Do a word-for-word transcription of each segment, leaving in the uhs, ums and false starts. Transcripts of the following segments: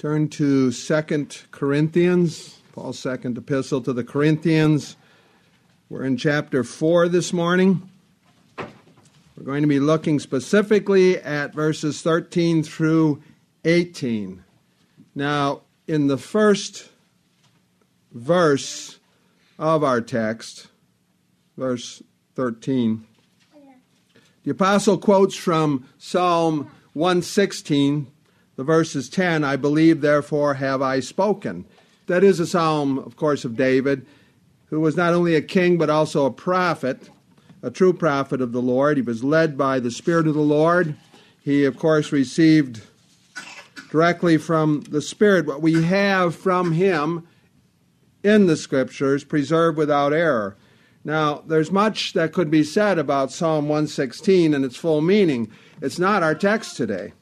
Turn to Second Corinthians, Paul's second epistle to the Corinthians. We're in chapter four this morning. We're going to be looking specifically at verses thirteen through eighteen. Now, in the first verse of our text, verse thirteen, the apostle quotes from Psalm one sixteen. The verse is ten, I believe, therefore have I spoken. That is a psalm, of course, of David, who was not only a king but also a prophet, a true prophet of the Lord. He was led by the Spirit of the Lord. He, of course, received directly from the Spirit what we have from him in the Scriptures, preserved without error. Now, there's much that could be said about Psalm one sixteen and its full meaning. It's not our text today.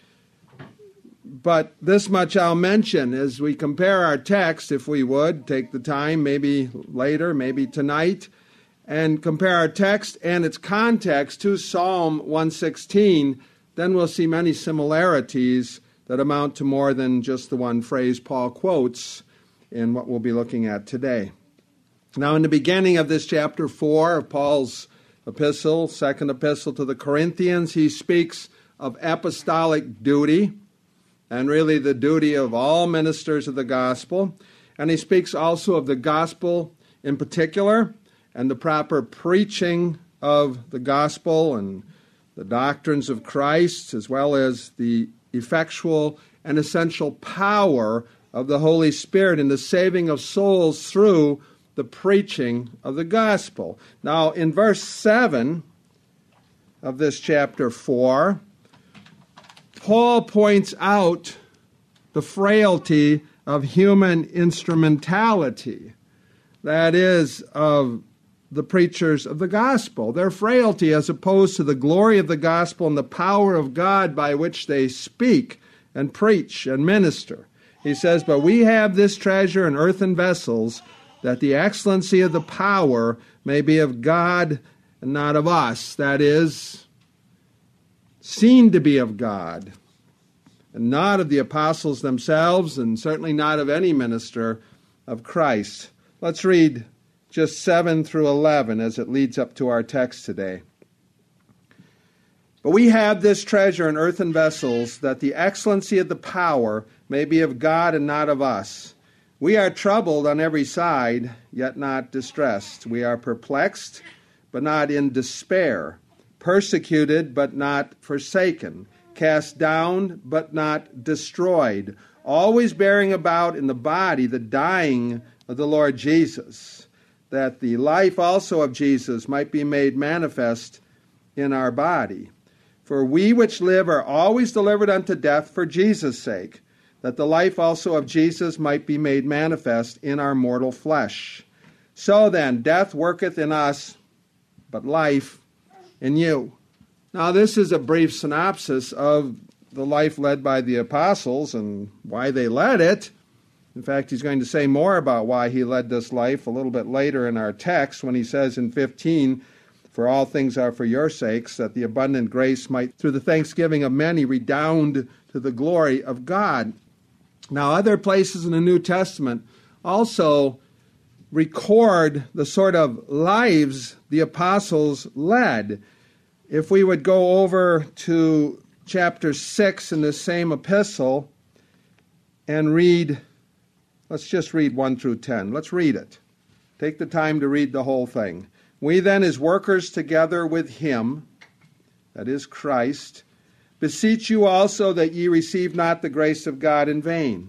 But this much I'll mention as we compare our text, if we would, take the time, maybe later, maybe tonight, and compare our text and its context to Psalm one sixteen, then we'll see many similarities that amount to more than just the one phrase Paul quotes in what we'll be looking at today. Now, in the beginning of this chapter four of Paul's epistle, second epistle to the Corinthians, he speaks of apostolic duty, and really the duty of all ministers of the gospel. And he speaks also of the gospel in particular, and the proper preaching of the gospel and the doctrines of Christ, as well as the effectual and essential power of the Holy Spirit in the saving of souls through the preaching of the gospel. Now, in verse seven of this chapter four, Paul points out the frailty of human instrumentality, that is, of the preachers of the gospel. Their frailty as opposed to the glory of the gospel and the power of God by which they speak and preach and minister. He says, "But we have this treasure in earthen vessels, that the excellency of the power may be of God and not of us," that is, seen to be of God, and not of the apostles themselves, and certainly not of any minister of Christ. Let's read just seven through eleven as it leads up to our text today. "But we have this treasure in earthen vessels, that the excellency of the power may be of God and not of us. We are troubled on every side, yet not distressed. We are perplexed, but not in despair. Persecuted, but not forsaken. Cast down, but not destroyed. Always bearing about in the body the dying of the Lord Jesus, that the life also of Jesus might be made manifest in our body. For we which live are always delivered unto death for Jesus' sake, that the life also of Jesus might be made manifest in our mortal flesh. So then, death worketh in us, but life in you." Now, this is a brief synopsis of the life led by the apostles and why they led it. In fact, he's going to say more about why he led this life a little bit later in our text when he says in fifteen, "For all things are for your sakes, that the abundant grace might, through the thanksgiving of many, redound to the glory of God." Now, other places in the New Testament also record the sort of lives the apostles led. If we would go over to chapter six in the same epistle and read, let's just read one through ten. Let's read it. Take the time to read the whole thing. "We then, as workers together with him," that is Christ, "beseech you also that ye receive not the grace of God in vain.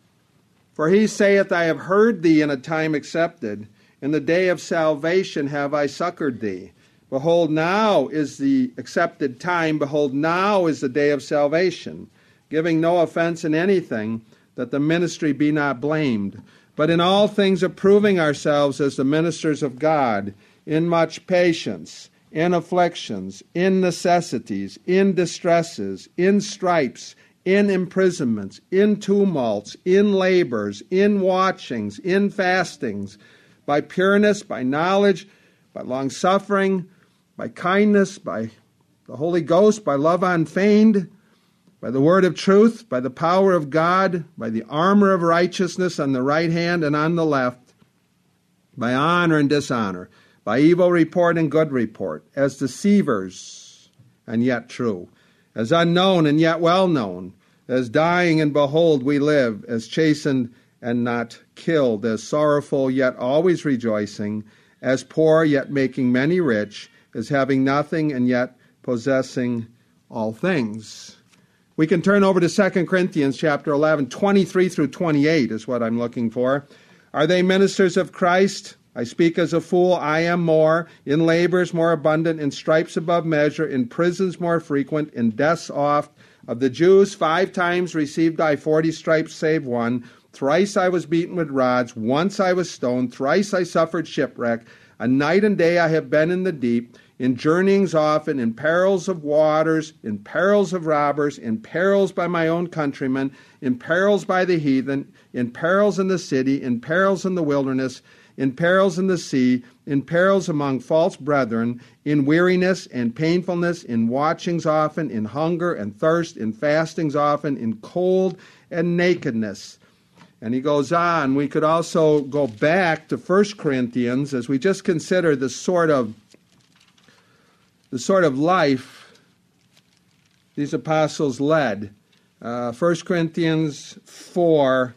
For he saith, I have heard thee in a time accepted. In the day of salvation have I succored thee. Behold, now is the accepted time. Behold, now is the day of salvation. Giving no offense in anything, that the ministry be not blamed. But in all things approving ourselves as the ministers of God, in much patience, in afflictions, in necessities, in distresses, in stripes, in imprisonments, in tumults, in labors, in watchings, in fastings, by pureness, by knowledge, by long-suffering, by kindness, by the Holy Ghost, by love unfeigned, by the word of truth, by the power of God, by the armor of righteousness on the right hand and on the left, by honor and dishonor, by evil report and good report, as deceivers and yet true, as unknown and yet well known, as dying and behold we live, as chastened and not killed, as sorrowful yet always rejoicing, as poor yet making many rich, as having nothing and yet possessing all things. We can turn over to Second Corinthians chapter eleven, twenty-three through twenty-eight is what I'm looking for. Are they ministers of Christ? I speak as a fool, I am more, in labors more abundant, in stripes above measure, in prisons more frequent, in deaths oft. Of the Jews five times received I forty stripes save one. Thrice I was beaten with rods, once I was stoned, thrice I suffered shipwreck. A night and day I have been in the deep, in journeyings often, in perils of waters, in perils of robbers, in perils by my own countrymen, in perils by the heathen, in perils in the city, in perils in the wilderness, in perils in the sea, in perils among false brethren, in weariness and painfulness, in watchings often, in hunger and thirst, in fastings often, in cold and nakedness. And he goes on. We could also go back to First Corinthians as we just consider the sort of the sort of life these apostles led. Uh, First Corinthians four,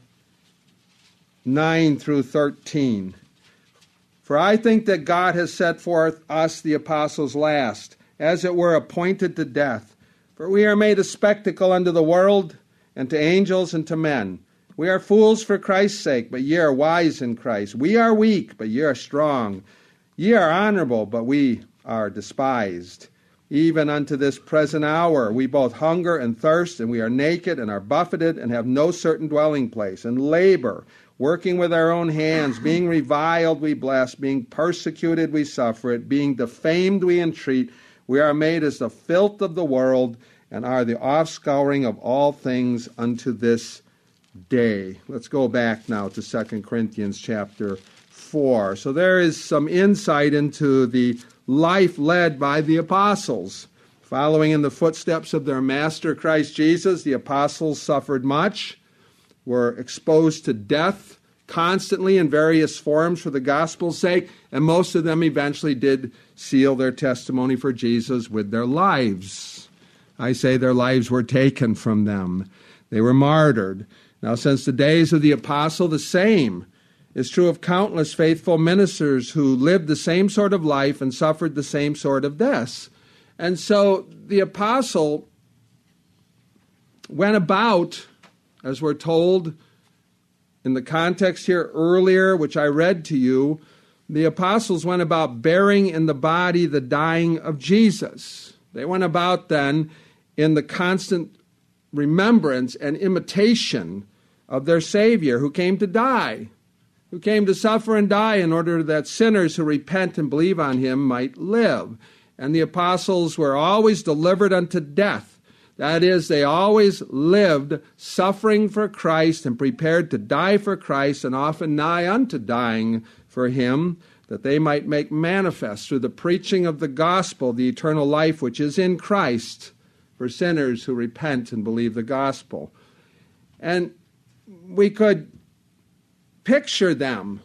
nine through thirteen. For I think that God has set forth us, the apostles, last, as it were appointed to death. For we are made a spectacle unto the world, and to angels, and to men. We are fools for Christ's sake, but ye are wise in Christ. We are weak, but ye are strong. Ye are honorable, but we are despised. Even unto this present hour we both hunger and thirst, and we are naked, and are buffeted, and have no certain dwelling place, and labor, working with our own hands, being reviled we bless, being persecuted we suffer it, being defamed we entreat. We are made as the filth of the world, and are the offscouring of all things unto this day. Let's go back now to Second Corinthians chapter four. So there is some insight into the life led by the apostles. Following in the footsteps of their master Christ Jesus, the apostles suffered much, were exposed to death constantly in various forms for the gospel's sake, and most of them eventually did seal their testimony for Jesus with their lives. I say their lives were taken from them. They were martyred. Now, since the days of the apostle, the same is true of countless faithful ministers who lived the same sort of life and suffered the same sort of deaths. And so the apostle went about, as we're told in the context here earlier, which I read to you, the apostles went about bearing in the body the dying of Jesus. They went about then in the constant remembrance and imitation of their Savior who came to die, who came to suffer and die in order that sinners who repent and believe on him might live. And the apostles were always delivered unto death. That is, they always lived suffering for Christ and prepared to die for Christ, and often nigh unto dying for him, that they might make manifest through the preaching of the gospel the eternal life which is in Christ for sinners who repent and believe the gospel. And we could picture them,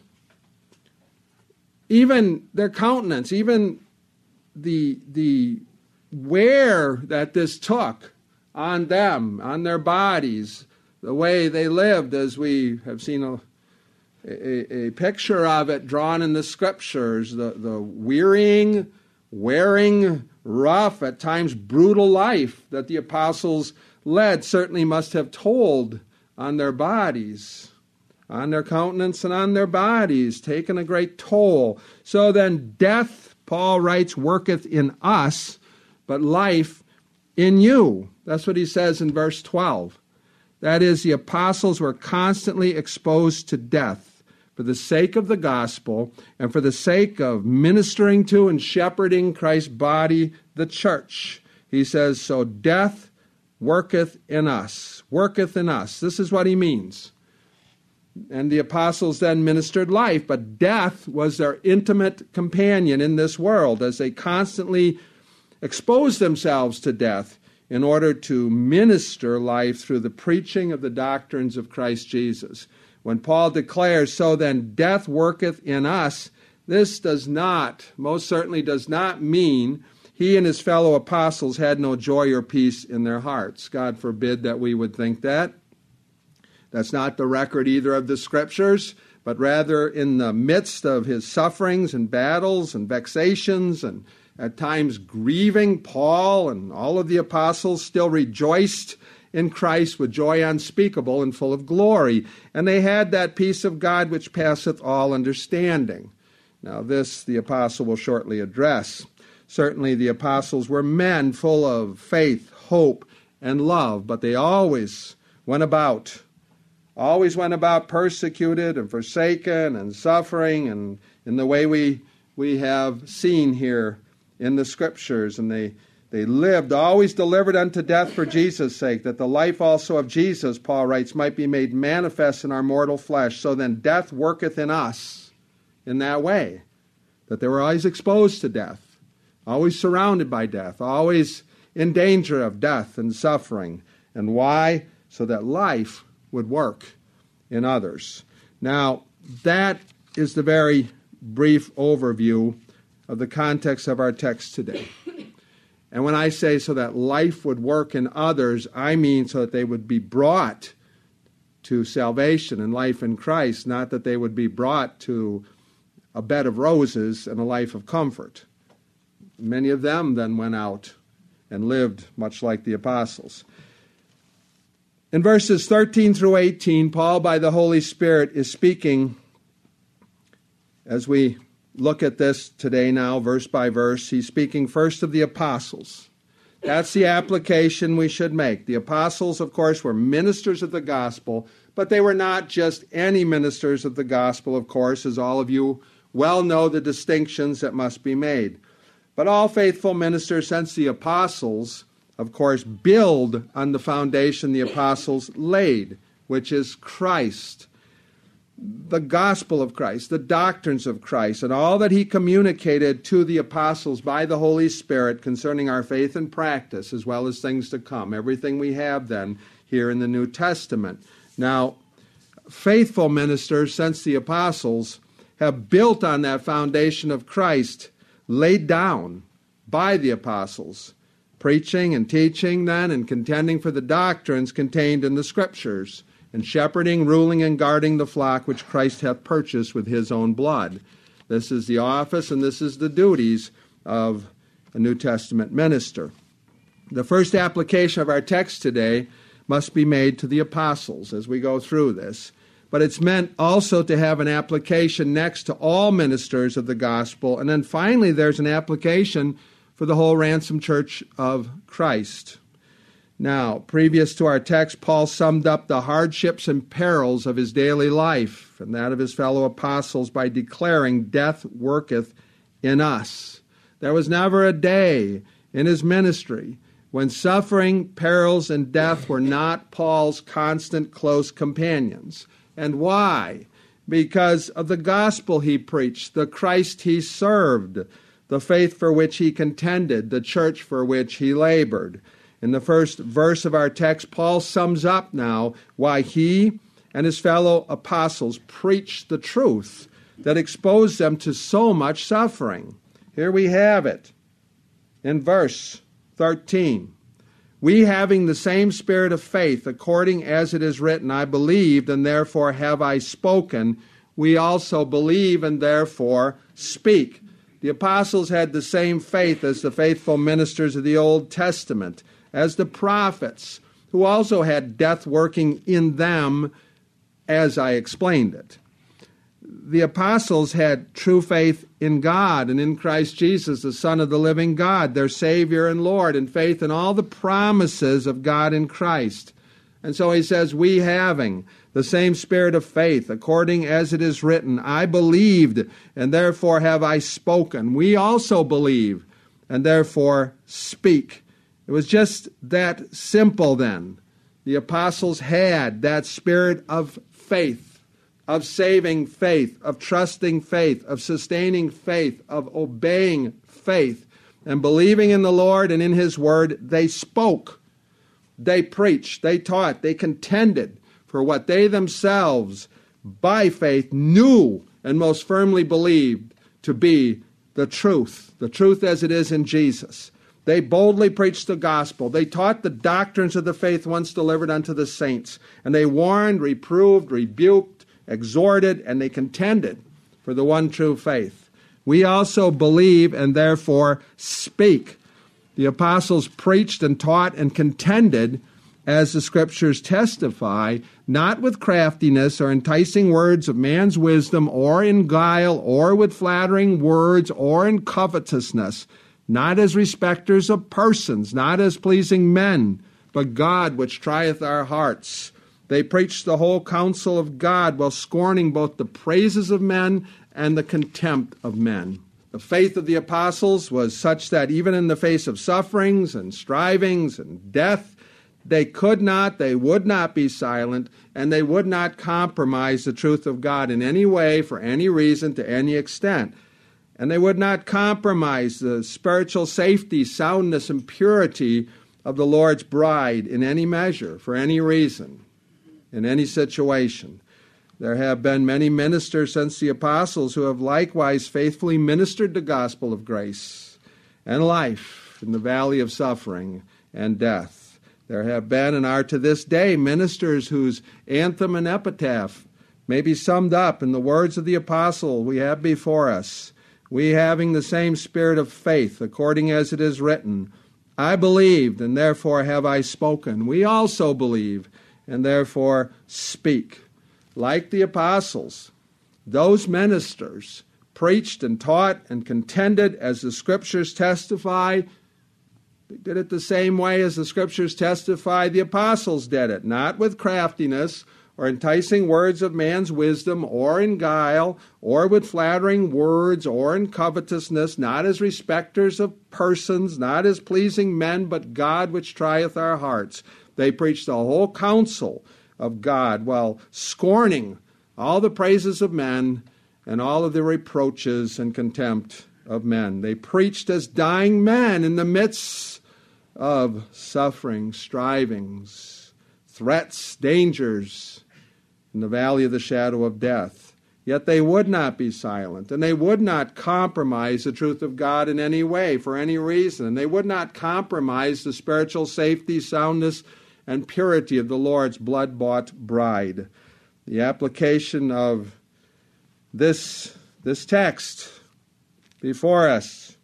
even their countenance, even the, the wear that this took on them, on their bodies, the way they lived, as we have seen a, a, a picture of it drawn in the scriptures, the, the wearying, wearing, rough, at times brutal life that the apostles led certainly must have told on their bodies, on their countenance and on their bodies, taken a great toll. So then death, Paul writes, worketh in us, but life in you. That's what he says in verse twelve. That is, the apostles were constantly exposed to death for the sake of the gospel and for the sake of ministering to and shepherding Christ's body, the church. He says, so death worketh in us, worketh in us. This is what he means. And the apostles then ministered life, but death was their intimate companion in this world as they constantly exposed themselves to death in order to minister life through the preaching of the doctrines of Christ Jesus. When Paul declares, so then death worketh in us, this does not, most certainly does not mean he and his fellow apostles had no joy or peace in their hearts. God forbid that we would think that. That's not the record either of the Scriptures, but rather in the midst of his sufferings and battles and vexations and at times grieving, Paul and all of the apostles still rejoiced in Christ with joy unspeakable and full of glory. And they had that peace of God which passeth all understanding. Now this the apostle will shortly address. Certainly the apostles were men full of faith, hope, and love, but they always went about, always went about persecuted and forsaken and suffering, and in the way we we have seen here in the Scriptures. And they, they lived, always delivered unto death for Jesus' sake, that the life also of Jesus, Paul writes, might be made manifest in our mortal flesh. So then death worketh in us in that way, that they were always exposed to death, always surrounded by death, always in danger of death and suffering. And why? So that life would work in others. Now, that is the very brief overview of the context of our text today. And when I say so that life would work in others, I mean so that they would be brought to salvation and life in Christ, not that they would be brought to a bed of roses and a life of comfort. Many of them then went out and lived much like the apostles. In verses thirteen through eighteen, Paul, by the Holy Spirit, is speaking, as we look at this today now, verse by verse, he's speaking first of the apostles. That's the application we should make. The apostles, of course, were ministers of the gospel, but they were not just any ministers of the gospel, of course, as all of you well know the distinctions that must be made. But all faithful ministers, since the apostles, of course, build on the foundation the apostles laid, which is Christ, the gospel of Christ, the doctrines of Christ, and all that he communicated to the apostles by the Holy Spirit concerning our faith and practice, as well as things to come. Everything we have then here in the New Testament. Now, faithful ministers, since the apostles, have built on that foundation of Christ laid down by the apostles, preaching and teaching then and contending for the doctrines contained in the Scriptures, and shepherding, ruling, and guarding the flock which Christ hath purchased with his own blood. This is the office and this is the duties of a New Testament minister. The first application of our text today must be made to the apostles as we go through this. But it's meant also to have an application next to all ministers of the gospel. And then finally, there's an application for the whole ransomed church of Christ. Now, previous to our text, Paul summed up the hardships and perils of his daily life and that of his fellow apostles by declaring, death worketh in us. There was never a day in his ministry when suffering, perils, and death were not Paul's constant close companions. And why? Because of the gospel he preached, the Christ he served, the faith for which he contended, the church for which he labored. In the first verse of our text, Paul sums up now why he and his fellow apostles preached the truth that exposed them to so much suffering. Here we have it in verse thirteen. We, having the same spirit of faith, according as it is written, I believed, and therefore have I spoken, we also believe, and therefore speak. The apostles had the same faith as the faithful ministers of the Old Testament, as the prophets, who also had death working in them, as I explained it. The apostles had true faith in God and in Christ Jesus, the Son of the living God, their Savior and Lord, and faith in all the promises of God in Christ. And so he says, we having the same spirit of faith, according as it is written, I believed, and therefore have I spoken. We also believe, and therefore speak. It was just that simple then. The apostles had that spirit of faith, of saving faith, of trusting faith, of sustaining faith, of obeying faith. And believing in the Lord and in his word, they spoke, they preached, they taught, they contended for what they themselves, by faith, knew and most firmly believed to be the truth, the truth as it is in Jesus. They boldly preached the gospel. They taught the doctrines of the faith once delivered unto the saints. And they warned, reproved, rebuked, exhorted, and they contended for the one true faith. We also believe and therefore speak. The apostles preached and taught and contended, as the Scriptures testify, not with craftiness or enticing words of man's wisdom, or in guile, or with flattering words, or in covetousness, not as respecters of persons, not as pleasing men, but God which trieth our hearts. They preached the whole counsel of God, while scorning both the praises of men and the contempt of men. The faith of the apostles was such that even in the face of sufferings and strivings and death, they could not, they would not be silent, and they would not compromise the truth of God in any way, for any reason, to any extent. And they would not compromise the spiritual safety, soundness, and purity of the Lord's bride in any measure, for any reason, in any situation. There have been many ministers since the apostles who have likewise faithfully ministered the gospel of grace and life in the valley of suffering and death. There have been and are to this day ministers whose anthem and epitaph may be summed up in the words of the apostle we have before us. We, having the same spirit of faith, according as it is written, I believed, and therefore have I spoken. We also believe, and therefore speak. Like the apostles, those ministers preached and taught and contended, as the Scriptures testify. They did it the same way as the Scriptures testify the apostles did it, not with craftiness or enticing words of man's wisdom, or in guile, or with flattering words, or in covetousness, not as respecters of persons, not as pleasing men, but God which trieth our hearts. They preached the whole counsel of God, while scorning all the praises of men and all of the reproaches and contempt of men. They preached as dying men in the midst of suffering, strivings, threats, dangers, in the valley of the shadow of death. Yet they would not be silent, and they would not compromise the truth of God in any way, for any reason. And they would not compromise the spiritual safety, soundness, and purity of the Lord's blood-bought bride. The application of this, this text before us,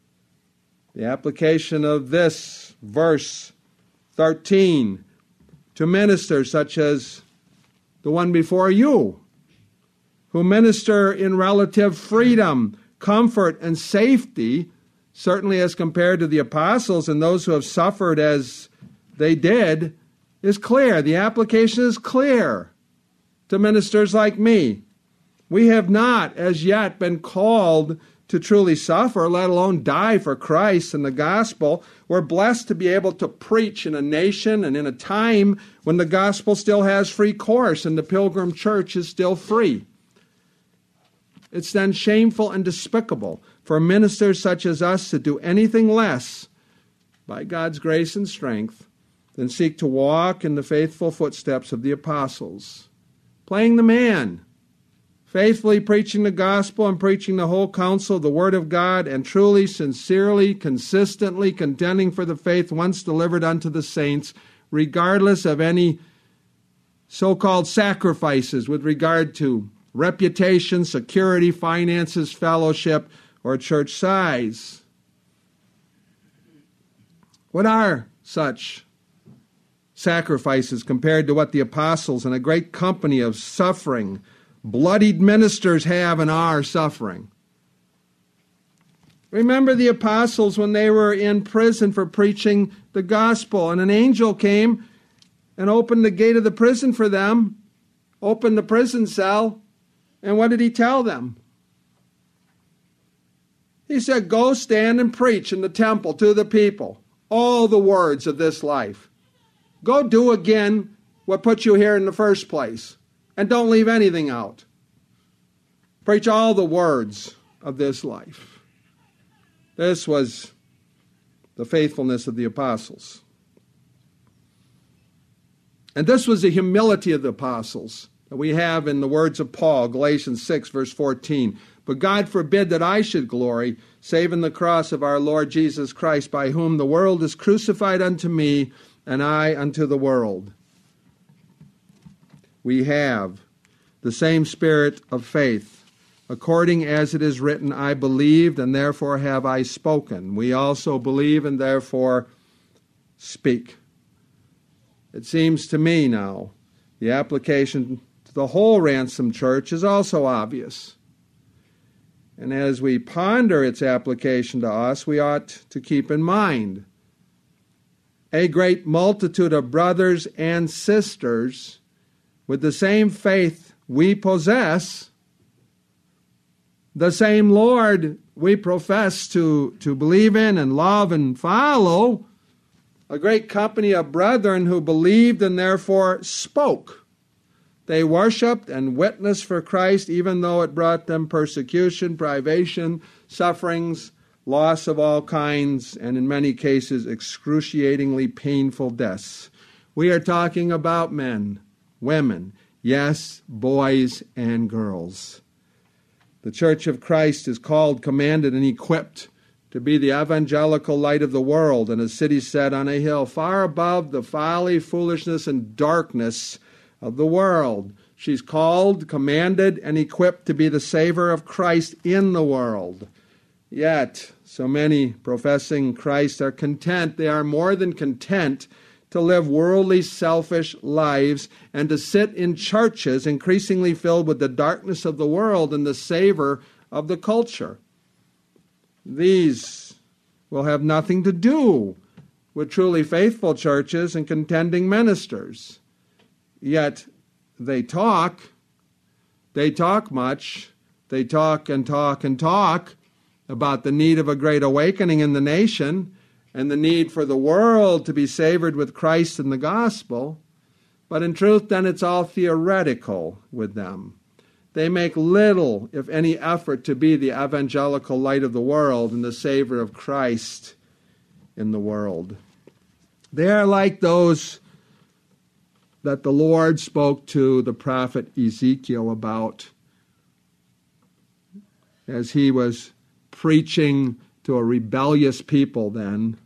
the application of this verse thirteen to ministers such as the one before you, who minister in relative freedom, comfort, and safety, certainly as compared to the apostles and those who have suffered as they did, is clear. The application is clear to ministers like me. We have not as yet been called to truly suffer, let alone die for Christ and the gospel. We're blessed to be able to preach in a nation and in a time when the gospel still has free course and the pilgrim church is still free. It's then shameful and despicable for ministers such as us to do anything less, by God's grace and strength, than seek to walk in the faithful footsteps of the apostles, playing the man, faithfully preaching the gospel and preaching the whole counsel of the Word of God, and truly, sincerely, consistently contending for the faith once delivered unto the saints, regardless of any so-called sacrifices with regard to reputation, security, finances, fellowship, or church size. What are such sacrifices compared to what the apostles and a great company of suffering, bloodied ministers have and are suffering? Remember the apostles when they were in prison for preaching the gospel, and an angel came and opened the gate of the prison for them, opened the prison cell, and what did he tell them? He said, go stand and preach in the temple to the people all the words of this life. Go do again what put you here in the first place, and don't leave anything out. Preach all the words of this life. This was the faithfulness of the apostles. And this was the humility of the apostles that we have in the words of Paul, Galatians six, verse fourteen. But God forbid that I should glory, save in the cross of our Lord Jesus Christ, by whom the world is crucified unto me, and I unto the world. We have the same spirit of faith. According as it is written, I believed, and therefore have I spoken. We also believe, and therefore speak. It seems to me now, the application to the whole Ransom Church is also obvious. And as we ponder its application to us, we ought to keep in mind a great multitude of brothers and sisters with the same faith we possess, the same Lord we profess to, to believe in and love and follow, a great company of brethren who believed and therefore spoke. They worshiped and witnessed for Christ, even though it brought them persecution, privation, sufferings, loss of all kinds, and in many cases, excruciatingly painful deaths. We are talking about men, women, yes, boys and girls. The Church of Christ is called, commanded, and equipped to be the evangelical light of the world in a city set on a hill, far above the folly, foolishness, and darkness of the world. She's called, commanded, and equipped to be the savor of Christ in the world. Yet, so many professing Christ are content, they are more than content to live worldly, selfish lives and to sit in churches increasingly filled with the darkness of the world and the savor of the culture. These will have nothing to do with truly faithful churches and contending ministers. Yet they talk, they talk much, they talk and talk and talk about the need of a great awakening in the nation and the need for the world to be savored with Christ and the gospel. But in truth, then, it's all theoretical with them. They make little, if any, effort to be the evangelical light of the world and the savor of Christ in the world. They are like those that the Lord spoke to the prophet Ezekiel about as he was preaching to a rebellious people then.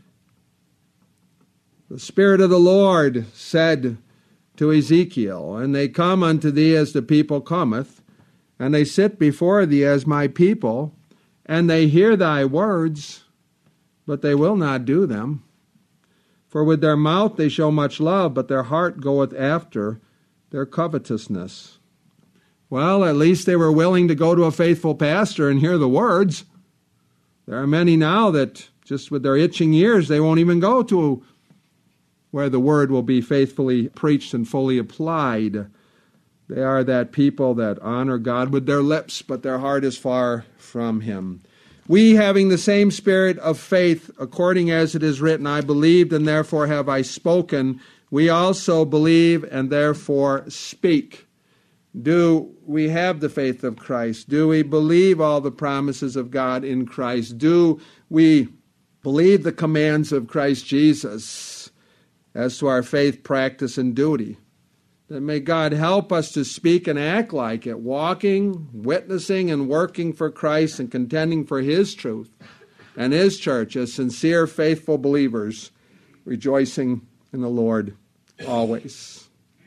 The Spirit of the Lord said to Ezekiel, and they come unto thee as the people cometh, and they sit before thee as my people, and they hear thy words, but they will not do them. For with their mouth they show much love, but their heart goeth after their covetousness. Well, at least they were willing to go to a faithful pastor and hear the words. There are many now that just with their itching ears, they won't even go to where the word will be faithfully preached and fully applied. They are that people that honor God with their lips, but their heart is far from him. We, having the same spirit of faith, according as it is written, I believed and therefore have I spoken, we also believe and therefore speak. Do we have the faith of Christ? Do we believe all the promises of God in Christ? Do we believe the commands of Christ Jesus as to our faith, practice, and duty? Then may God help us to speak and act like it, walking, witnessing, and working for Christ and contending for his truth and his church as sincere, faithful believers, rejoicing in the Lord always.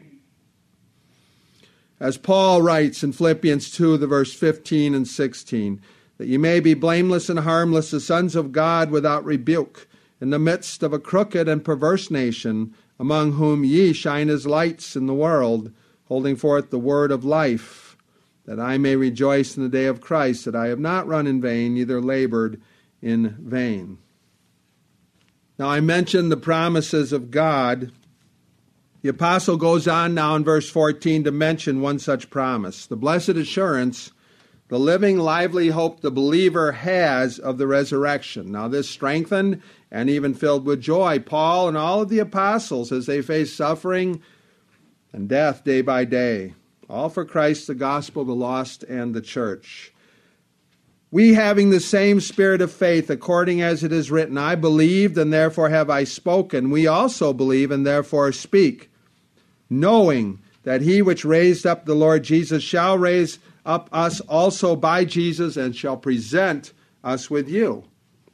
As Paul writes in Philippians two, the verse fifteen and sixteen, that ye may be blameless and harmless, the sons of God without rebuke, in the midst of a crooked and perverse nation, among whom ye shine as lights in the world, holding forth the word of life, that I may rejoice in the day of Christ, that I have not run in vain, neither labored in vain. Now I mentioned the promises of God. The apostle goes on now in verse fourteen to mention one such promise, the blessed assurance, the living, lively hope the believer has of the resurrection. Now this strengthened and even filled with joy Paul and all of the apostles as they face suffering and death day by day, all for Christ, the gospel, the lost, and the church. We having the same spirit of faith, according as it is written, I believed, and therefore have I spoken. We also believe, and therefore speak, knowing that he which raised up the Lord Jesus shall raise up us also by Jesus, and shall present us with you.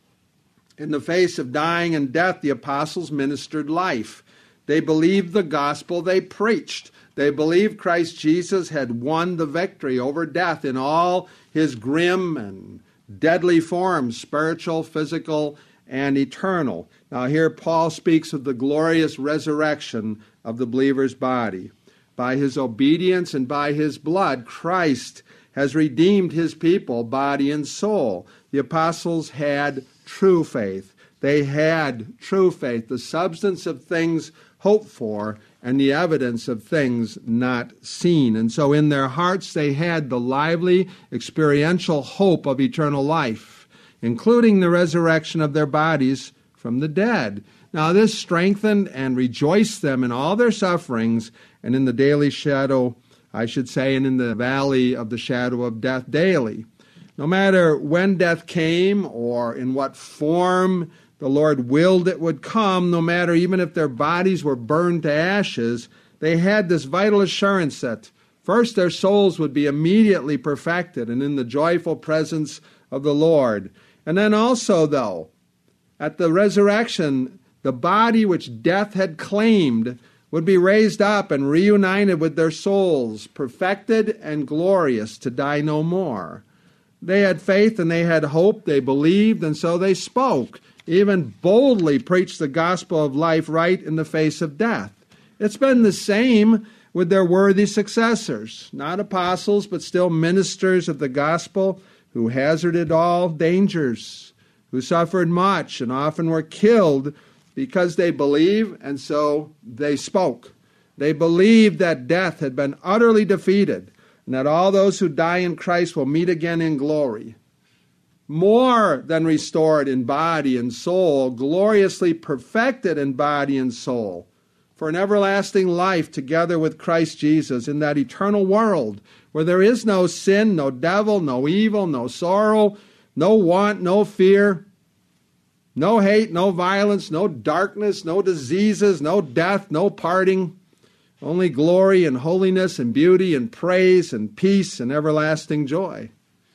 In the face of dying and death, the apostles ministered life. They believed the gospel they preached. They believed Christ Jesus had won the victory over death in all his grim and deadly forms, spiritual, physical, and eternal. Now here Paul speaks of the glorious resurrection of the believer's body. By his obedience and by his blood, Christ has redeemed his people, body and soul. The apostles had true faith. They had true faith, the substance of things hoped for and the evidence of things not seen. And so in their hearts they had the lively, experiential hope of eternal life, including the resurrection of their bodies from the dead. Now this strengthened and rejoiced them in all their sufferings and in the daily shadow, I should say, and in the valley of the shadow of death daily. No matter when death came or in what form the Lord willed it would come, no matter even if their bodies were burned to ashes, they had this vital assurance that first their souls would be immediately perfected and in the joyful presence of the Lord. And then also, though, at the resurrection, the body which death had claimed would be raised up and reunited with their souls, perfected and glorious, to die no more. They had faith and they had hope, they believed, and so they spoke, even boldly preached the gospel of life right in the face of death. It's been the same with their worthy successors, not apostles, but still ministers of the gospel who hazarded all dangers, who suffered much and often were killed because they believed, and so they spoke. They believed that death had been utterly defeated, and that all those who die in Christ will meet again in glory. More than restored in body and soul, gloriously perfected in body and soul, for an everlasting life together with Christ Jesus in that eternal world where there is no sin, no devil, no evil, no sorrow, no want, no fear, no hate, no violence, no darkness, no diseases, no death, no parting, only glory and holiness and beauty and praise and peace and everlasting joy.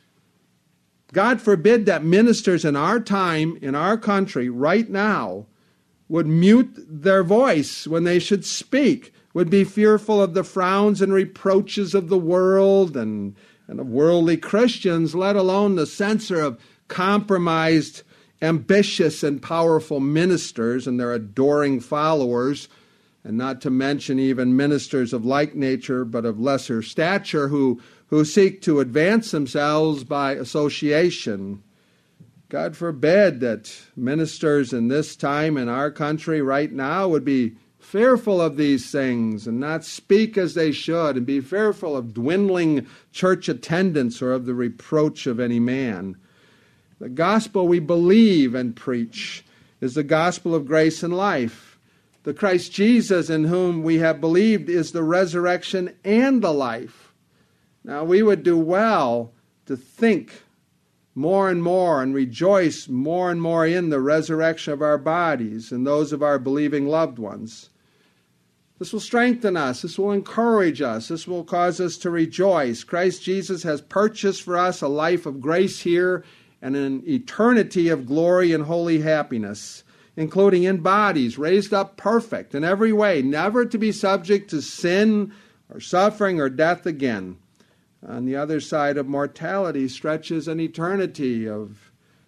God forbid that ministers in our time, in our country, right now, would mute their voice when they should speak, would be fearful of the frowns and reproaches of the world and, and of worldly Christians, let alone the censor of compromised, ambitious, and powerful ministers and their adoring followers, and not to mention even ministers of like nature but of lesser stature who, who seek to advance themselves by association. God forbid that ministers in this time in our country right now would be fearful of these things and not speak as they should, and be fearful of dwindling church attendance or of the reproach of any man. The gospel we believe and preach is the gospel of grace and life. The Christ Jesus in whom we have believed is the resurrection and the life. Now we would do well to think more and more and rejoice more and more in the resurrection of our bodies and those of our believing loved ones. This will strengthen us. This will encourage us. This will cause us to rejoice. Christ Jesus has purchased for us a life of grace here and an eternity of glory and holy happiness, including in bodies raised up perfect in every way, never to be subject to sin or suffering or death again. On the other side of mortality stretches an eternity of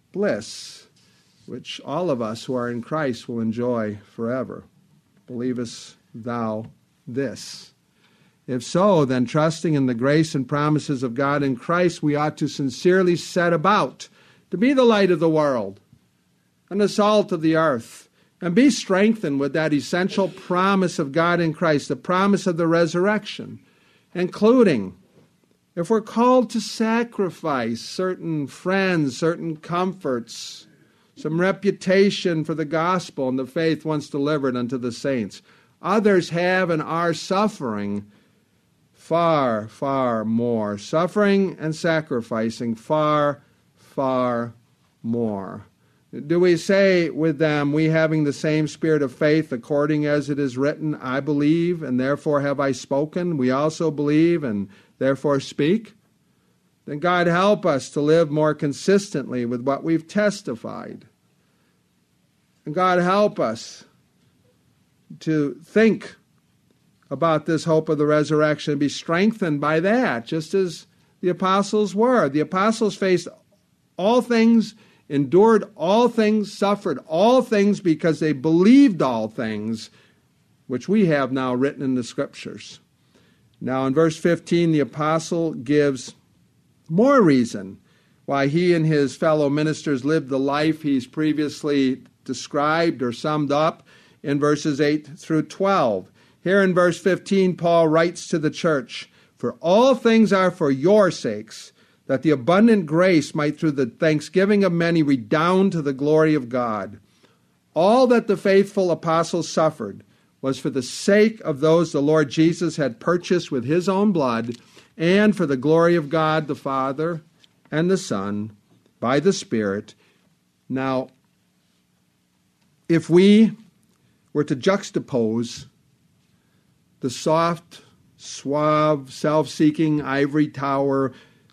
bliss, which all of us who are in Christ will enjoy forever. Believest thou this? If so, then trusting in the grace and promises of God in Christ, we ought to sincerely set about to be the light of the world and the salt of the earth, and be strengthened with that essential promise of God in Christ, the promise of the resurrection, including if we're called to sacrifice certain friends, certain comforts, some reputation for the gospel and the faith once delivered unto the saints. Others have and are suffering far, far more, suffering and sacrificing far, far more. Do we say with them, we having the same spirit of faith, according as it is written, I believe, and therefore have I spoken? We also believe, and therefore speak? Then God help us to live more consistently with what we've testified. And God help us to think about this hope of the resurrection and be strengthened by that, just as the apostles were. The apostles faced all things, endured all things, suffered all things because they believed all things, which we have now written in the Scriptures. Now in verse fifteen, the apostle gives more reason why he and his fellow ministers lived the life he's previously described or summed up in verses eight through twelve. Here in verse fifteen, Paul writes to the church, "For all things are for your sakes, that the abundant grace might through the thanksgiving of many redound to the glory of God. All that the faithful apostles suffered was for the sake of those the Lord Jesus had purchased with his own blood, and for the glory of God the Father and the Son by the Spirit." Now, if we were to juxtapose the soft, suave, self-seeking ivory tower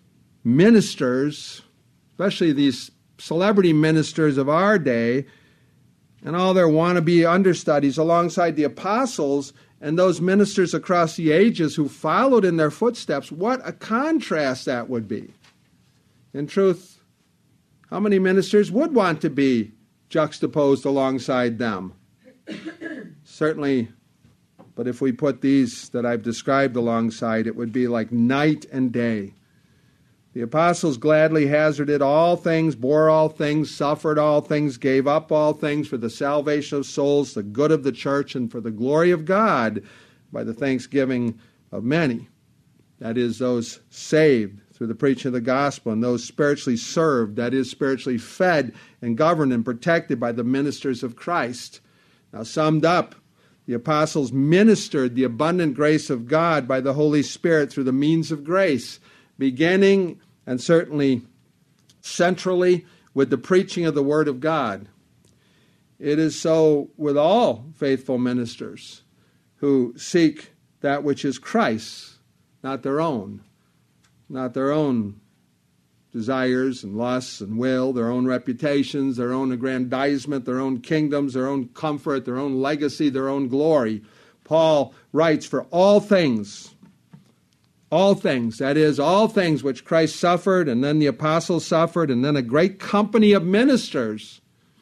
ministers, especially these celebrity ministers of our day, and all their wannabe understudies alongside the apostles and those ministers across the ages who followed in their footsteps, what a contrast that would be. In truth, how many ministers would want to be juxtaposed alongside them? Certainly, but if we put these that I've described alongside, it would be like night and day. The apostles gladly hazarded all things, bore all things, suffered all things, gave up all things for the salvation of souls, the good of the church, and for the glory of God by the thanksgiving of many. That is, those saved through the preaching of the gospel, and those spiritually served, that is, spiritually fed and governed and protected by the ministers of Christ. Now, summed up, the apostles ministered the abundant grace of God by the Holy Spirit through the means of grace, beginning and certainly centrally with the preaching of the Word of God. It is so with all faithful ministers who seek that which is Christ's, not their own, not their own desires and lusts and will, their own reputations, their own aggrandizement, their own kingdoms, their own comfort, their own legacy, their own glory. Paul writes, "For all things," all things, that is, all things which Christ suffered, and then the apostles suffered, and then a great company of ministers,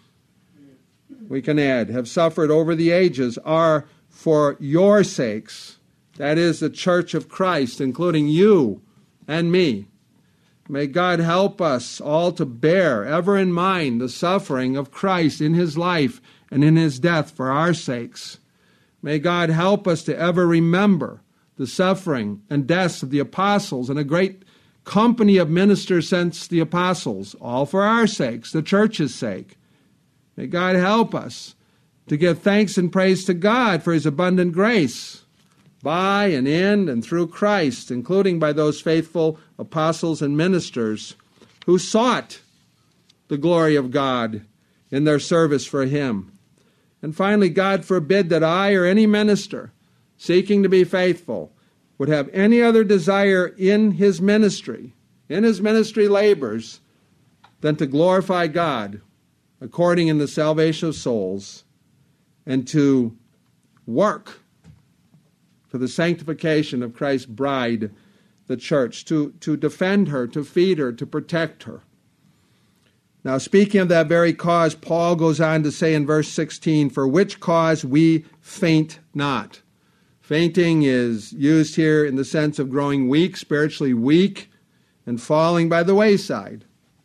we can add, have suffered over the ages, are for your sakes. That is, the church of Christ, including you and me. May God help us all to bear ever in mind the suffering of Christ in his life and in his death for our sakes. May God help us to ever remember the suffering and deaths of the apostles and a great company of ministers since the apostles, all for our sakes, the church's sake. May God help us to give thanks and praise to God for his abundant grace by and in and through Christ, including by those faithful apostles and ministers who sought the glory of God in their service for him. And finally, God forbid that I or any minister seeking to be faithful would have any other desire in his ministry, in his ministry labors, than to glorify God according in the salvation of souls and to work for the sanctification of Christ's bride, the church, to, to defend her, to feed her, to protect her. Now, speaking of that very cause, Paul goes on to say in verse sixteen, "For which cause we faint not." Fainting is used here in the sense of growing weak, spiritually weak, and falling by the wayside.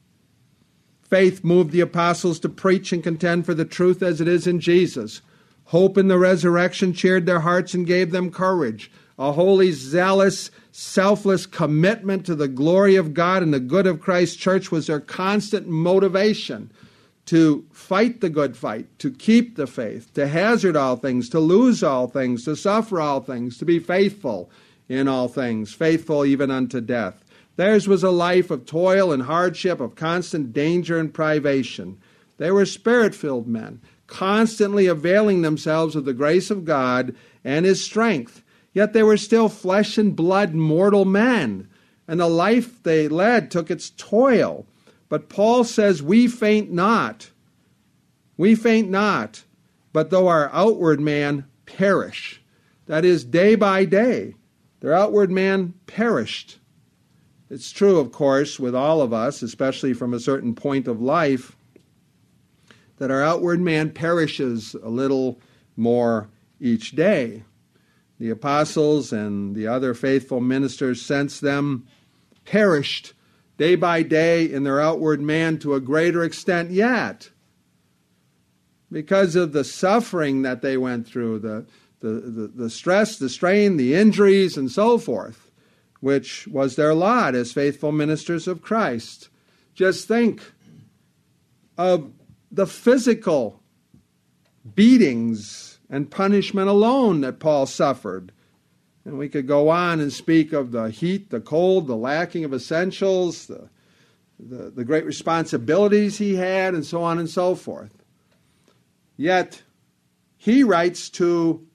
Faith moved the apostles to preach and contend for the truth as it is in Jesus. Hope in the resurrection cheered their hearts and gave them courage. A holy, zealous, selfless commitment to the glory of God and the good of Christ's church was their constant motivation to fight the good fight, to keep the faith, to hazard all things, to lose all things, to suffer all things, to be faithful in all things, faithful even unto death. Theirs was a life of toil and hardship, of constant danger and privation. They were Spirit-filled men, constantly availing themselves of the grace of God and His strength. Yet they were still flesh and blood mortal men, and the life they led took its toil. But Paul says, we faint not. We faint not, but though our outward man perish. That is, day by day, their outward man perished. It's true, of course, with all of us, especially from a certain point of life, that our outward man perishes a little more each day. The apostles and the other faithful ministers since them perished day by day in their outward man to a greater extent yet, because of the suffering that they went through, the, the, the, the stress, the strain, the injuries, and so forth, which was their lot as faithful ministers of Christ. Just think of the physical beatings and punishment alone that Paul suffered. And we could go on and speak of the heat, the cold, the lacking of essentials, the, the, the great responsibilities he had, and so on and so forth. Yet, he writes to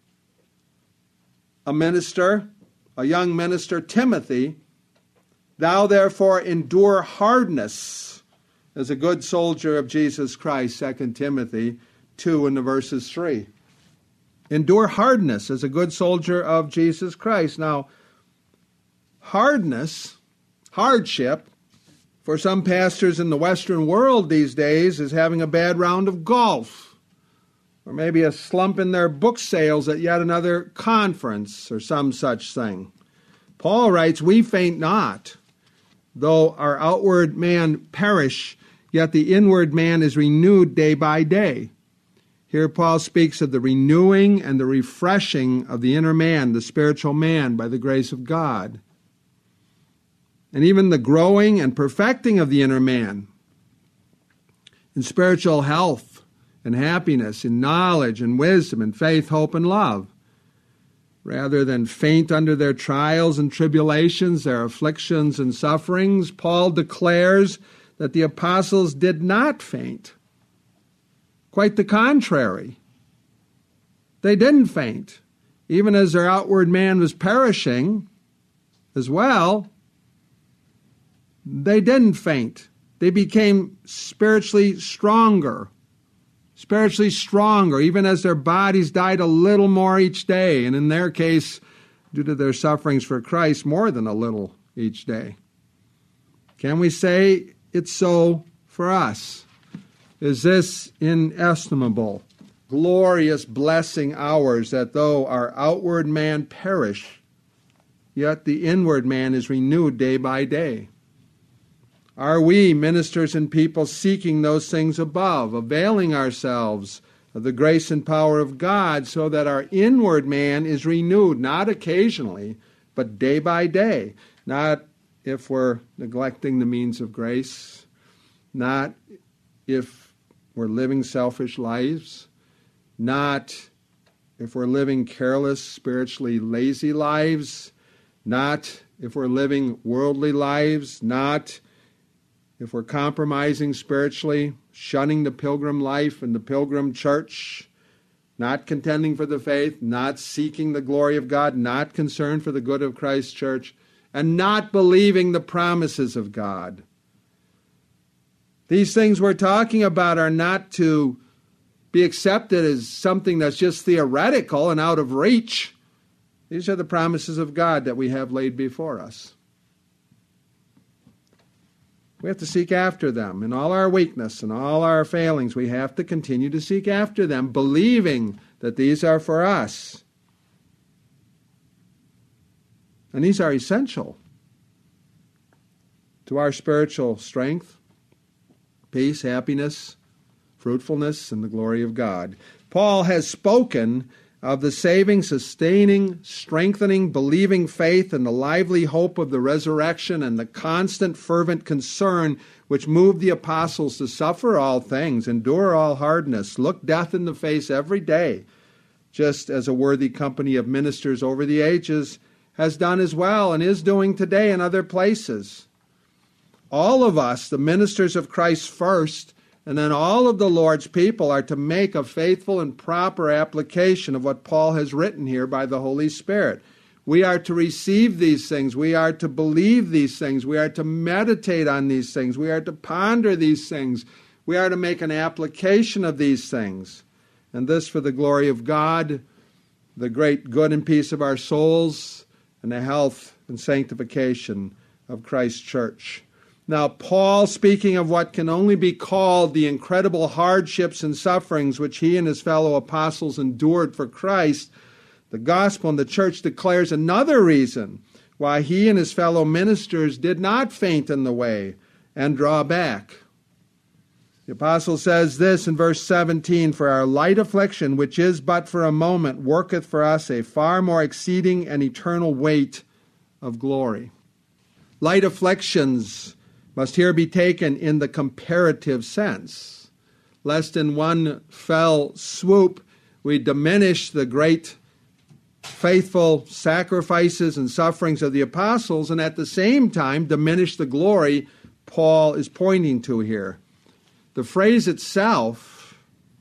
a minister, a young minister, Timothy, "Thou therefore endure hardness as a good soldier of Jesus Christ," Second Timothy two in the verses three. Endure hardness as a good soldier of Jesus Christ. Now, hardness, hardship, for some pastors in the Western world these days is having a bad round of golf, or maybe a slump in their book sales at yet another conference, or some such thing. Paul writes, "We faint not, though our outward man perish, yet the inward man is renewed day by day." Here Paul speaks of the renewing and the refreshing of the inner man, the spiritual man, by the grace of God. And even the growing and perfecting of the inner man in spiritual health and happiness, in knowledge and wisdom and faith, hope and love. Rather than faint under their trials and tribulations, their afflictions and sufferings, Paul declares that the apostles did not faint. Quite the contrary. They didn't faint. Even as their outward man was perishing as well, they didn't faint. They became spiritually stronger. Spiritually stronger, even as their bodies died a little more each day, and in their case, due to their sufferings for Christ, more than a little each day. Can we say it's so for us? Is this inestimable, glorious blessing ours, that though our outward man perish, yet the inward man is renewed day by day? Are we, ministers and people, seeking those things above, availing ourselves of the grace and power of God so that our inward man is renewed, not occasionally, but day by day? Not if we're neglecting the means of grace, not if we're living selfish lives, not if we're living careless, spiritually lazy lives, not if we're living worldly lives, not if we're compromising spiritually, shunning the pilgrim life and the pilgrim church, not contending for the faith, not seeking the glory of God, not concerned for the good of Christ's church, and not believing the promises of God. These things we're talking about are not to be accepted as something that's just theoretical and out of reach. These are the promises of God that we have laid before us. We have to seek after them. In all our weakness and all our failings, we have to continue to seek after them, believing that these are for us. And these are essential to our spiritual strength, peace, happiness, fruitfulness, and the glory of God. Paul has spoken of the saving, sustaining, strengthening, believing faith and the lively hope of the resurrection and the constant, fervent concern which moved the apostles to suffer all things, endure all hardness, look death in the face every day, just as a worthy company of ministers over the ages has done as well and is doing today in other places. All of us, the ministers of Christ first, and then all of the Lord's people are to make a faithful and proper application of what Paul has written here by the Holy Spirit. We are to receive these things. We are to believe these things. We are to meditate on these things. We are to ponder these things. We are to make an application of these things. And this for the glory of God, the great good and peace of our souls, and the health and sanctification of Christ's church. Now, Paul, speaking of what can only be called the incredible hardships and sufferings which he and his fellow apostles endured for Christ, the gospel and the church, declares another reason why he and his fellow ministers did not faint in the way and draw back. The apostle says this in verse seventeen, "For our light affliction, which is but for a moment, worketh for us a far more exceeding and eternal weight of glory." Light afflictions must here be taken in the comparative sense, lest in one fell swoop we diminish the great faithful sacrifices and sufferings of the apostles, and at the same time diminish the glory Paul is pointing to here. The phrase itself,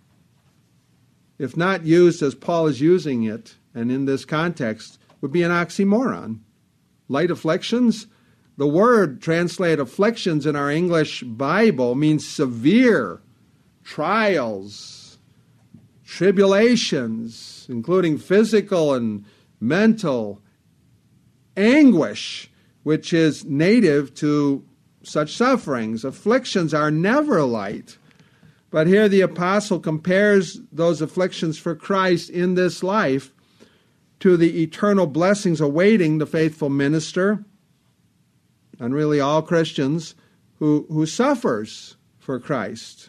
if not used as Paul is using it, and in this context, would be an oxymoron. Light afflictions? The word translated afflictions in our English Bible means severe trials, tribulations, including physical and mental anguish, which is native to such sufferings. Afflictions are never light. But here the apostle compares those afflictions for Christ in this life to the eternal blessings awaiting the faithful minister, and really all Christians, who, who suffers for Christ.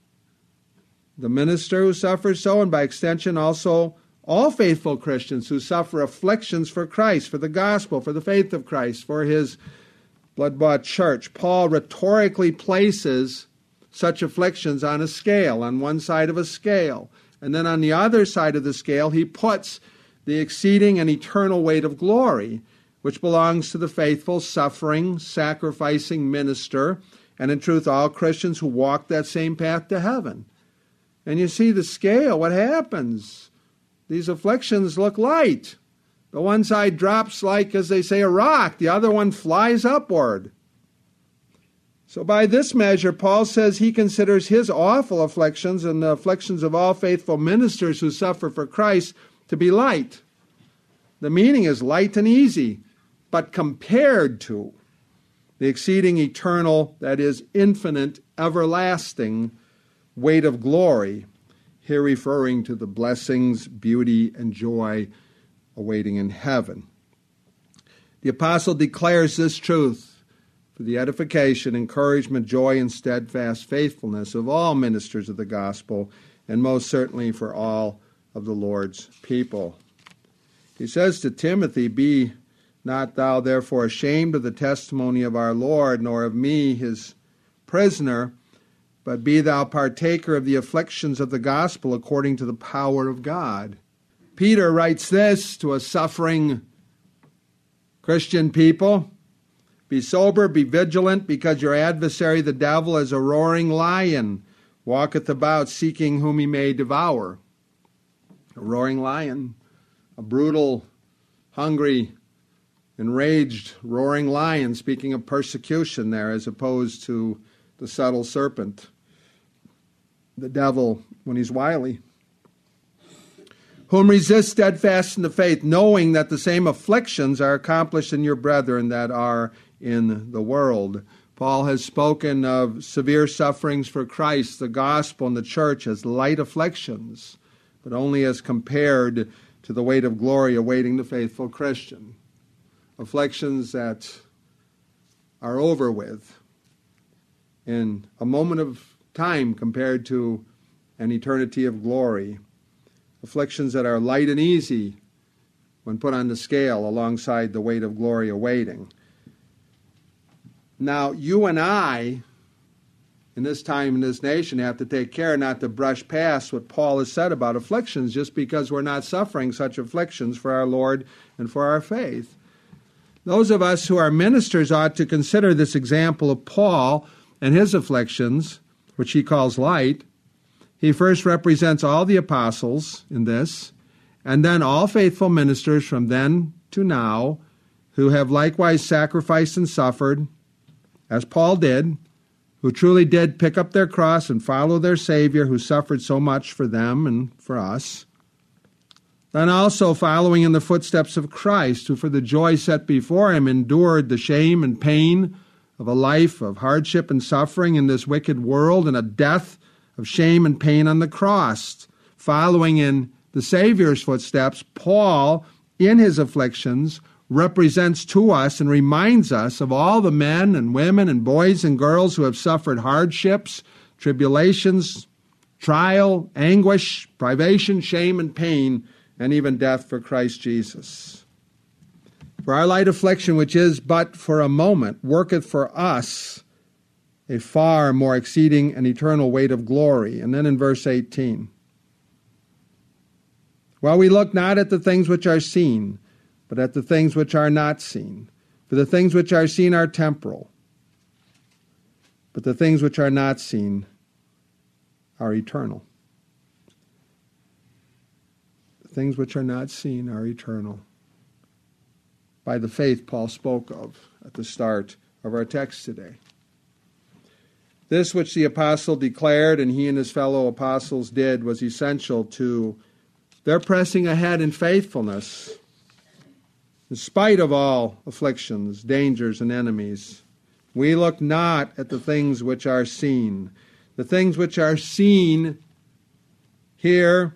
The minister who suffers so, and by extension also all faithful Christians who suffer afflictions for Christ, for the gospel, for the faith of Christ, for his blood-bought church. Paul rhetorically places such afflictions on a scale, on one side of a scale. And then on the other side of the scale, he puts the exceeding and eternal weight of glory, which belongs to the faithful, suffering, sacrificing minister, and in truth all Christians who walk that same path to heaven. And you see the scale, what happens? These afflictions look light. The one side drops like, as they say, a rock. The other one flies upward. So by this measure, Paul says he considers his awful afflictions and the afflictions of all faithful ministers who suffer for Christ to be light. The meaning is light and easy, but compared to the exceeding eternal, that is, infinite, everlasting weight of glory, here referring to the blessings, beauty, and joy awaiting in heaven. The apostle declares this truth for the edification, encouragement, joy, and steadfast faithfulness of all ministers of the gospel, and most certainly for all of the Lord's people. He says to Timothy, "Be not thou therefore ashamed of the testimony of our Lord, nor of me his prisoner, but be thou partaker of the afflictions of the gospel according to the power of God." Peter writes this to a suffering Christian people: "Be sober, be vigilant, because your adversary the devil, as a roaring lion, walketh about seeking whom he may devour." A roaring lion, a brutal, hungry, enraged, roaring lion, speaking of persecution there, as opposed to the subtle serpent, the devil, when he's wily. "Whom resist steadfast in the faith, knowing that the same afflictions are accomplished in your brethren that are in the world." Paul has spoken of severe sufferings for Christ, the gospel, and the church as light afflictions, but only as compared to the weight of glory awaiting the faithful Christian. Afflictions that are over with in a moment of time compared to an eternity of glory. Afflictions that are light and easy when put on the scale alongside the weight of glory awaiting. Now, you and I, in this time in this nation, have to take care not to brush past what Paul has said about afflictions just because we're not suffering such afflictions for our Lord and for our faith. Those of us who are ministers ought to consider this example of Paul and his afflictions, which he calls light. He first represents all the apostles in this, and then all faithful ministers from then to now, who have likewise sacrificed and suffered, as Paul did, who truly did pick up their cross and follow their Savior, who suffered so much for them and for us. Then also following in the footsteps of Christ, who for the joy set before him endured the shame and pain of a life of hardship and suffering in this wicked world, and a death of shame and pain on the cross. Following in the Savior's footsteps, Paul, in his afflictions, represents to us and reminds us of all the men and women and boys and girls who have suffered hardships, tribulations, trial, anguish, privation, shame, and pain, and even death for Christ Jesus. For our light affliction, which is but for a moment, worketh for us a far more exceeding and eternal weight of glory. And then in verse eighteen, while we look not at the things which are seen, but at the things which are not seen. For the things which are seen are temporal, but the things which are not seen are eternal. The things which are not seen are eternal. By the faith Paul spoke of at the start of our text today. This which the apostle declared and he and his fellow apostles did was essential to their pressing ahead in faithfulness, in spite of all afflictions, dangers, and enemies. We look not at the things which are seen. The things which are seen here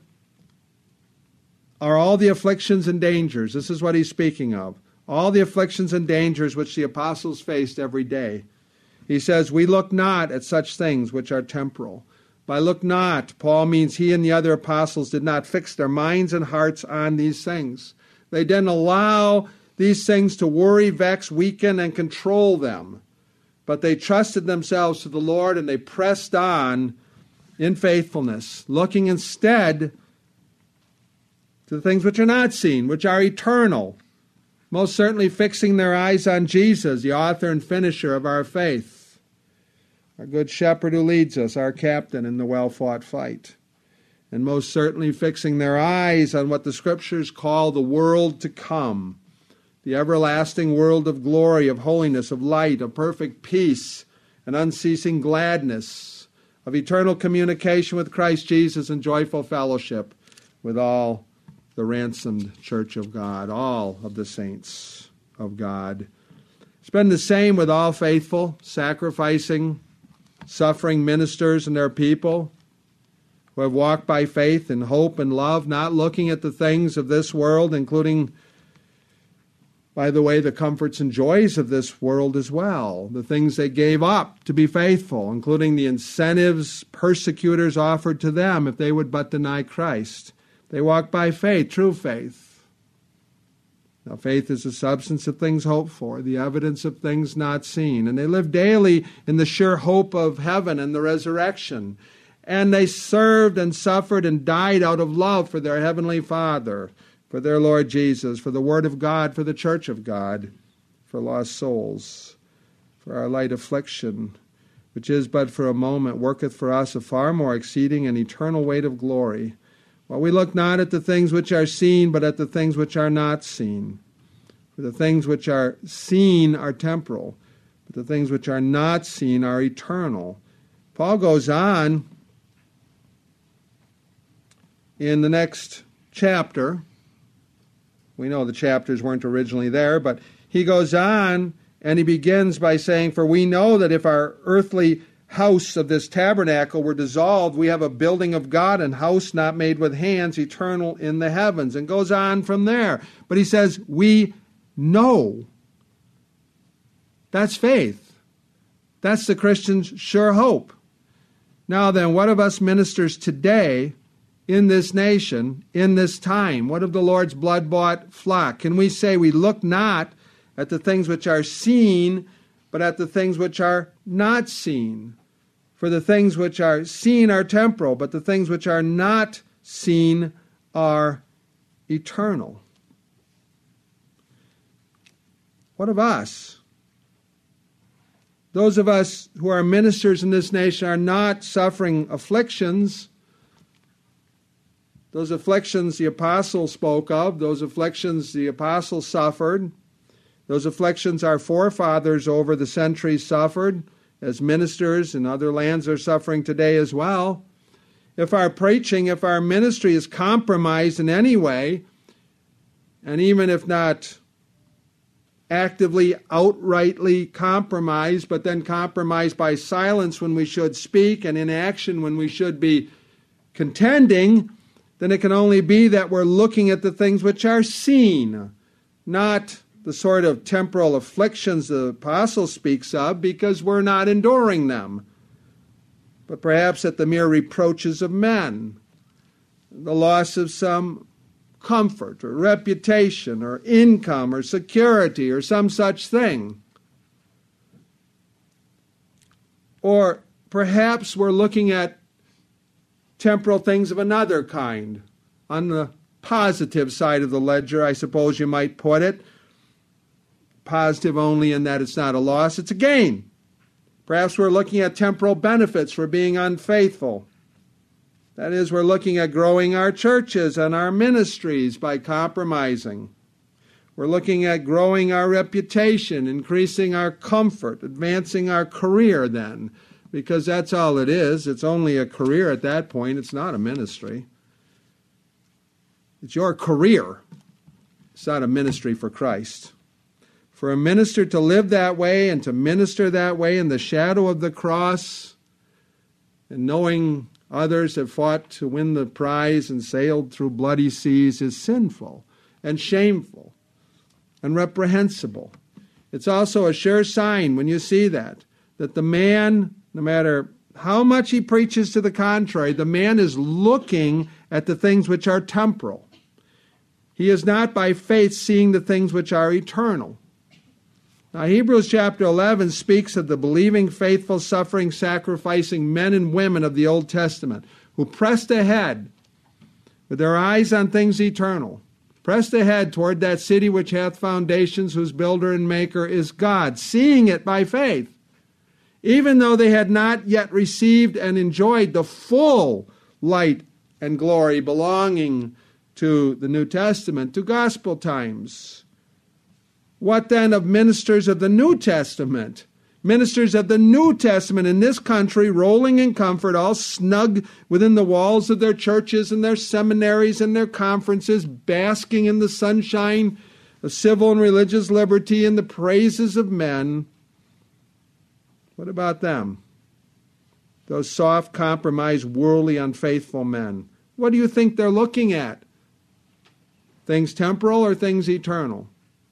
are all the afflictions and dangers. This is what he's speaking of. All the afflictions and dangers which the apostles faced every day. He says, we look not at such things which are temporal. By look not, Paul means he and the other apostles did not fix their minds and hearts on these things. They didn't allow these things to worry, vex, weaken, and control them. But they trusted themselves to the Lord, and they pressed on in faithfulness, looking instead to the things which are not seen, which are eternal, most certainly fixing their eyes on Jesus, the author and finisher of our faith, our good shepherd who leads us, our captain in the well-fought fight, and most certainly fixing their eyes on what the Scriptures call the world to come, the everlasting world of glory, of holiness, of light, of perfect peace, and unceasing gladness, of eternal communication with Christ Jesus and joyful fellowship with all the ransomed church of God, all of the saints of God. It's been the same with all faithful, sacrificing, suffering ministers and their people who have walked by faith and hope and love, not looking at the things of this world, including, by the way, the comforts and joys of this world as well, the things they gave up to be faithful, including the incentives persecutors offered to them if they would but deny Christ. They walk by faith, true faith. Now, faith is the substance of things hoped for, the evidence of things not seen. And they live daily in the sure hope of heaven and the resurrection. And they served and suffered and died out of love for their heavenly Father, for their Lord Jesus, for the Word of God, for the church of God, for lost souls, for our light affliction, which is but for a moment, worketh for us a far more exceeding and eternal weight of glory. While we look not at the things which are seen, but at the things which are not seen. For the things which are seen are temporal, but the things which are not seen are eternal. Paul goes on in the next chapter. We know the chapters weren't originally there, but he goes on and he begins by saying, for we know that if our earthly house of this tabernacle were dissolved, we have a building of God, and house not made with hands, eternal in the heavens. And goes on from there. But he says, we know. That's faith. That's the Christian's sure hope. Now then, what of us ministers today in this nation, in this time? What of the Lord's blood-bought flock? Can we say we look not at the things which are seen, but at the things which are not seen? For the things which are seen are temporal, but the things which are not seen are eternal. What of us? Those of us who are ministers in this nation are not suffering afflictions. Those afflictions the apostle spoke of, those afflictions the apostle suffered, those afflictions our forefathers over the centuries suffered, as ministers in other lands are suffering today as well. If our preaching, if our ministry is compromised in any way, and even if not actively, outrightly compromised, but then compromised by silence when we should speak and inaction when we should be contending, then it can only be that we're looking at the things which are seen, not the sort of temporal afflictions the apostle speaks of, because we're not enduring them, but perhaps at the mere reproaches of men, the loss of some comfort or reputation or income or security or some such thing. Or perhaps we're looking at temporal things of another kind. On the positive side of the ledger, I suppose you might put it. Positive only in that it's not a loss, it's a gain. Perhaps we're looking at temporal benefits for being unfaithful. That is, we're looking at growing our churches and our ministries by compromising. We're looking at growing our reputation, increasing our comfort, advancing our career then, because that's all it is. It's only a career at that point. It's not a ministry. It's your career. It's not a ministry for Christ. For a minister to live that way and to minister that way in the shadow of the cross and knowing others have fought to win the prize and sailed through bloody seas is sinful and shameful and reprehensible. It's also a sure sign when you see that, that the man, no matter how much he preaches to the contrary, the man is looking at the things which are temporal. He is not by faith seeing the things which are eternal. Now, Hebrews chapter eleven speaks of the believing, faithful, suffering, sacrificing men and women of the Old Testament who pressed ahead with their eyes on things eternal, pressed ahead toward that city which hath foundations, whose builder and maker is God, seeing it by faith, even though they had not yet received and enjoyed the full light and glory belonging to the New Testament, to gospel times. What then of ministers of the New Testament? Ministers of the New Testament in this country, rolling in comfort, all snug within the walls of their churches and their seminaries and their conferences, basking in the sunshine of civil and religious liberty and the praises of men. What about them? Those soft, compromised, worldly, unfaithful men. What do you think they're looking at? Things temporal or things eternal?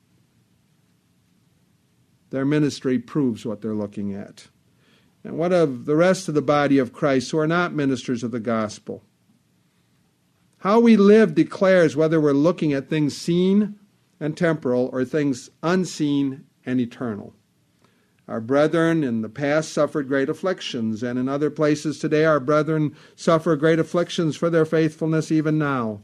Their ministry proves what they're looking at. And what of the rest of the body of Christ who are not ministers of the gospel? How we live declares whether we're looking at things seen and temporal or things unseen and eternal. Our brethren in the past suffered great afflictions, and in other places today our brethren suffer great afflictions for their faithfulness even now.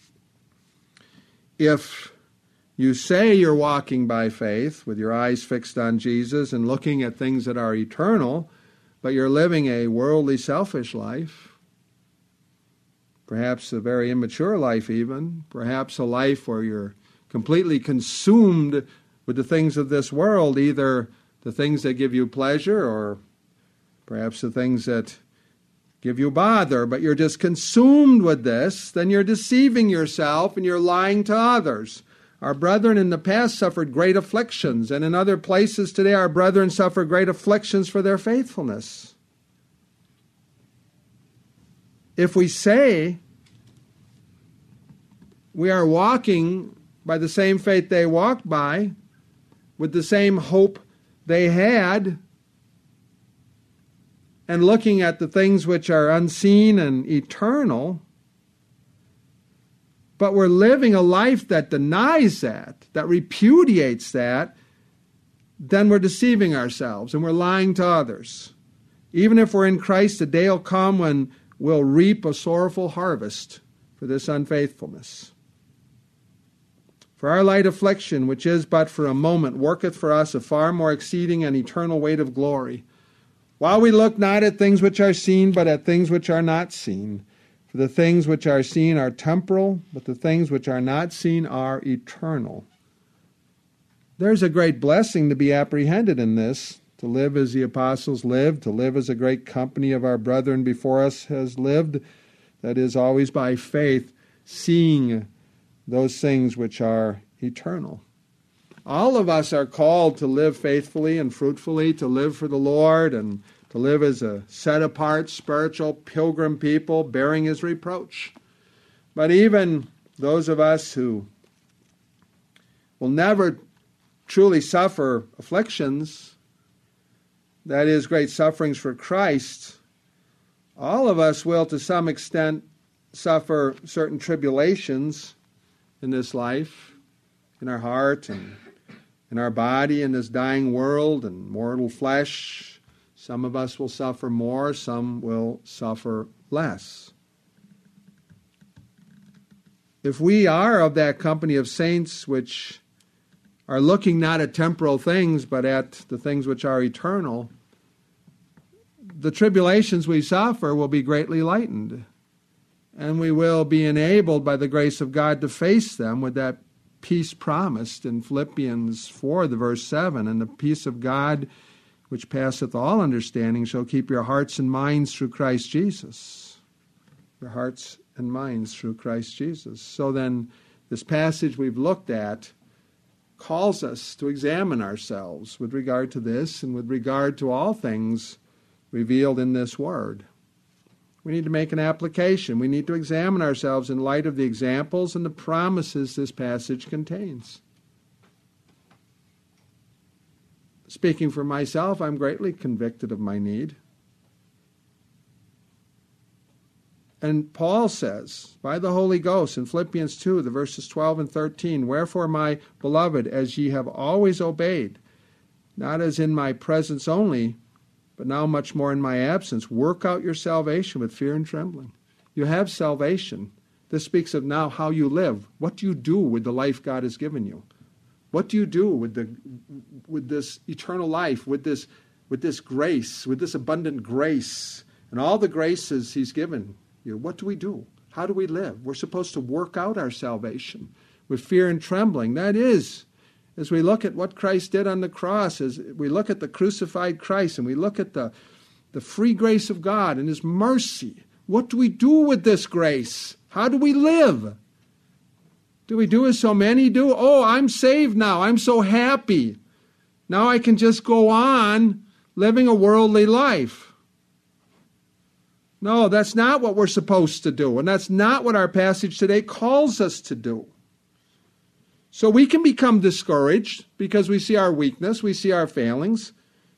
If you say you're walking by faith with your eyes fixed on Jesus and looking at things that are eternal, but you're living a worldly, selfish life, perhaps a very immature life even, perhaps a life where you're completely consumed with the things of this world, either the things that give you pleasure or perhaps the things that give you bother, but you're just consumed with this, then you're deceiving yourself and you're lying to others. Our brethren in the past suffered great afflictions, and in other places today our brethren suffer great afflictions for their faithfulness. If we say we are walking by the same faith they walked by, with the same hope they had, and looking at the things which are unseen and eternal, but we're living a life that denies that, that repudiates that, then we're deceiving ourselves and we're lying to others. Even if we're in Christ, the day will come when we'll reap a sorrowful harvest for this unfaithfulness. For our light affliction, which is but for a moment, worketh for us a far more exceeding and eternal weight of glory. While we look not at things which are seen, but at things which are not seen. For the things which are seen are temporal, but the things which are not seen are eternal. There's a great blessing to be apprehended in this, to live as the apostles lived, to live as a great company of our brethren before us has lived, that is, always by faith, seeing those things which are eternal. All of us are called to live faithfully and fruitfully, to live for the Lord, and to live as a set-apart, spiritual, pilgrim people, bearing His reproach. But even those of us who will never truly suffer afflictions, that is, great sufferings for Christ, all of us will to some extent suffer certain tribulations in this life, in our heart and in our body, in this dying world and mortal flesh. Some of us will suffer more, some will suffer less. If we are of that company of saints which are looking not at temporal things, but at the things which are eternal, the tribulations we suffer will be greatly lightened, and we will be enabled by the grace of God to face them with that peace promised in Philippians four, the verse seven, and the peace of God which passeth all understanding shall keep your hearts and minds through Christ Jesus. Your hearts and minds through Christ Jesus. So then, this passage we've looked at calls us to examine ourselves with regard to this and with regard to all things revealed in this word. We need to make an application. We need to examine ourselves in light of the examples and the promises this passage contains. Speaking for myself, I'm greatly convicted of my need. And Paul says, by the Holy Ghost, in Philippians two, the verses twelve and thirteen, wherefore, my beloved, as ye have always obeyed, not as in my presence only, but now much more in my absence, work out your salvation with fear and trembling. You have salvation. This speaks of now how you live. What do you do with the life God has given you? What do you do with the with this eternal life, with this with this grace, with this abundant grace, and all the graces He's given you? What do we do? How do we live? We're supposed to work out our salvation with fear and trembling. That is, as we look at what Christ did on the cross, as we look at the crucified Christ, and we look at the, the free grace of God and His mercy, what do we do with this grace? How do we live? Do we do as so many do? Oh, I'm saved now. I'm so happy. Now I can just go on living a worldly life. No, that's not what we're supposed to do, and that's not what our passage today calls us to do. So we can become discouraged because we see our weakness, we see our failings.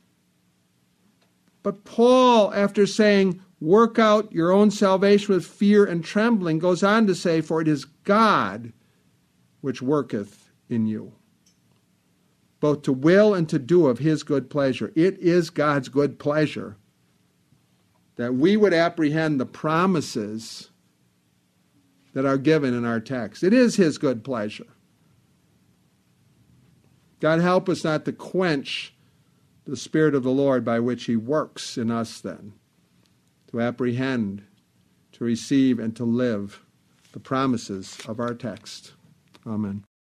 But Paul, after saying, work out your own salvation with fear and trembling, goes on to say, for it is God which worketh in you, both to will and to do of His good pleasure. It is God's good pleasure that we would apprehend the promises that are given in our text. It is His good pleasure. God help us not to quench the Spirit of the Lord by which He works in us then, to apprehend, to receive, and to live the promises of our text. Amen.